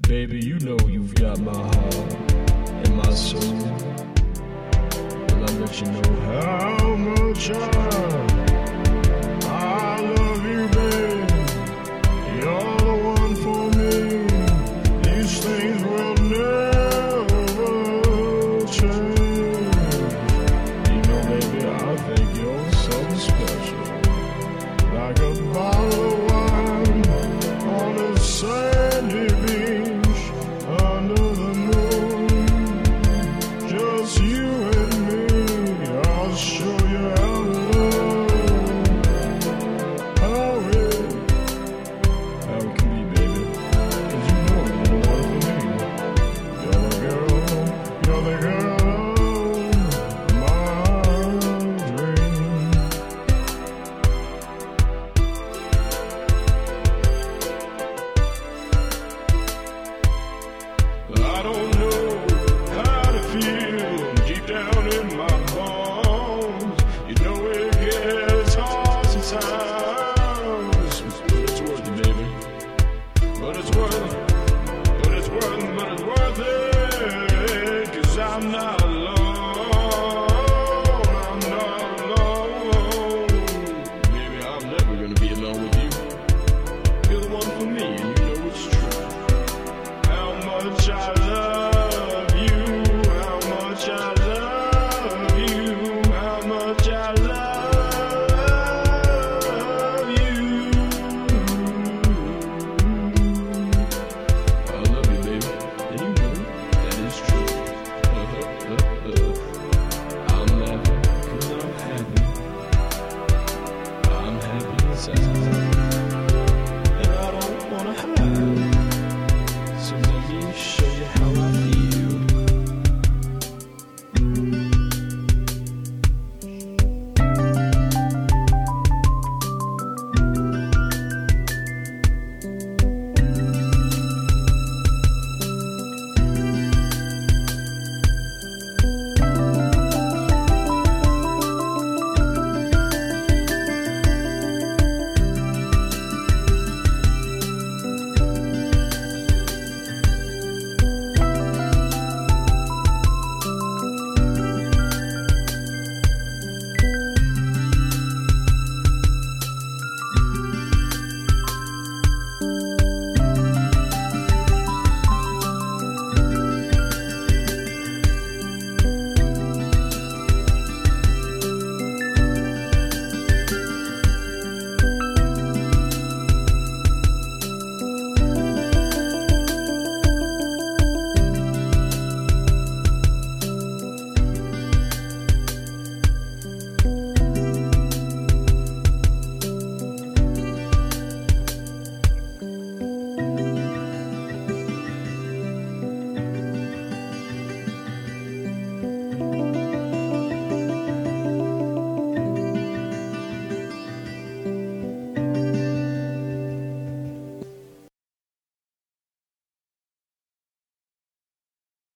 Baby, you know you've got my heart and my soul. And I'll let you know how much I love you, babe. You're the one for me. These things will never change. You know, baby, I think you're something special, like a bottle of wine on a sandy beach under the moon. Just you and me, I'll show you how to love. How it can be, baby. 'Cause you know you're the one for me. You're the girl of my dream. I don't know how to feel deep down in my bones. You know it gets hard sometimes, but it's worth it, baby. But it's worth it. But it's worth it. But it's worth it. 'Cause I'm not alone. I'm not alone. Baby, I'm never gonna be alone with you. You're the one for me, and you know it's true.